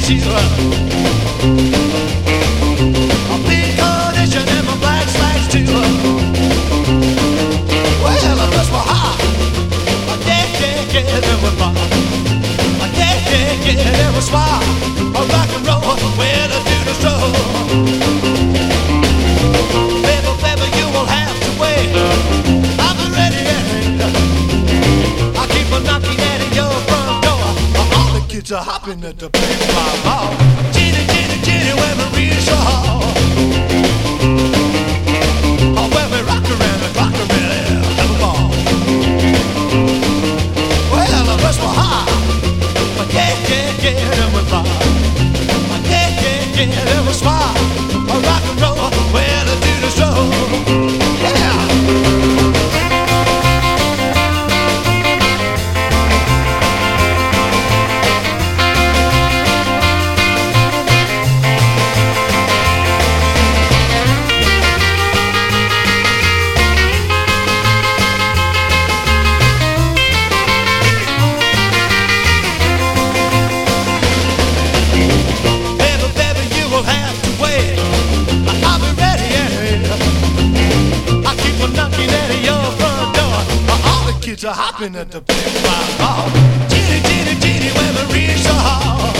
you. A big carnation and my black slacks too. Well, I bless my heart. Yeah, there was fun. Yeah, there was fun. A rock and roll, well, I do the show. Baby, you won't have to wait. I'm ready, I keep on knocking at your front door. All the kids are hopping at the big ball. Ginny, where Maria Shaw. Oh, where we rock around the clock around, have a ball. Well, I bless my heart. Yeah, there was fun. Yeah, there was fun. A rock and roll, well, I do the show. Kids are hopping at the big ball. Ginny, where Maria Shaw.